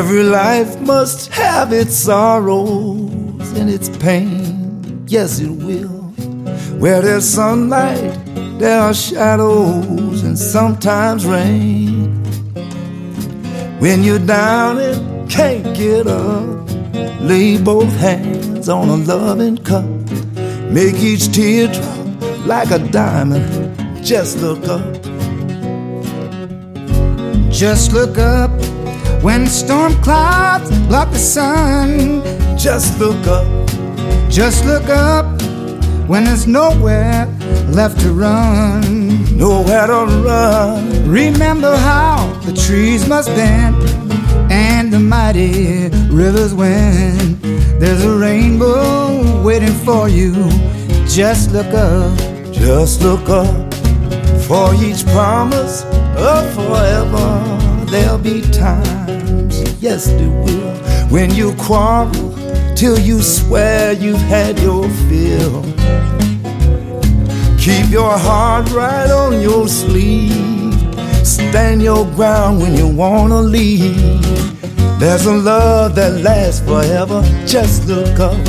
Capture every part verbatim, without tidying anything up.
Every life must have its sorrows and its pain. Yes, it will. Where there's sunlight, there are shadows and sometimes rain. When you're down and can't get up, lay both hands on a loving cup. Make each teardrop like a diamond. Just look up. Just look up when storm clouds block the sun. Just look up. Just look up when there's nowhere left to run. Nowhere to run. Remember how the trees must bend and the mighty rivers wind. There's a rainbow waiting for you. Just look up. Just look up. For each promise of forever, there'll be times, yes there will, when you quarrel till you swear you've had your fill. Keep your heart right on your sleeve. Stand your ground when you wanna leave. There's a love that lasts forever. Just look up.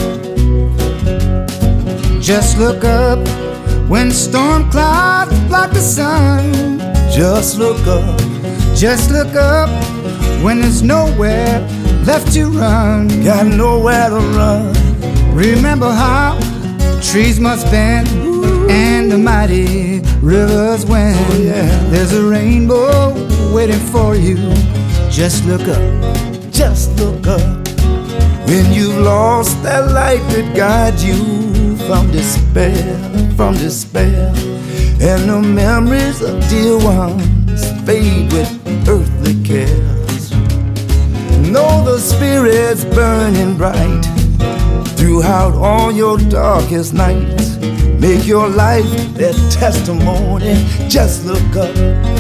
Just look up when storm clouds block the sun. Just look up. Just look up when there's nowhere left to run. Got nowhere to run. Remember how trees must bend and the mighty rivers wind. Oh, yeah. There's a rainbow waiting for you. Just look up. Just look up. When you've lost that light that guides you from despair, from despair, and the memories of dear ones fade with earthly cares. Know the Spirit's burning bright throughout all your darkest nights. Make your life their testimony. Just look up.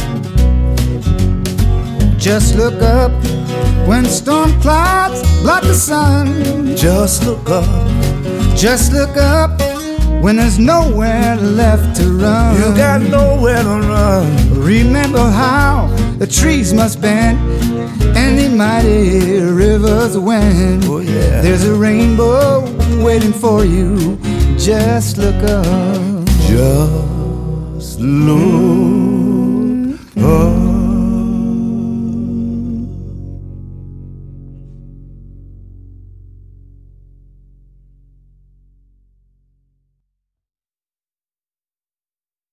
Just look up when storm clouds block the sun. Just look up. Just look up when there's nowhere left to run. You got nowhere to run. Remember how the trees must bend and the mighty rivers wind. Oh yeah. There's a rainbow waiting for you. Just look up. Just look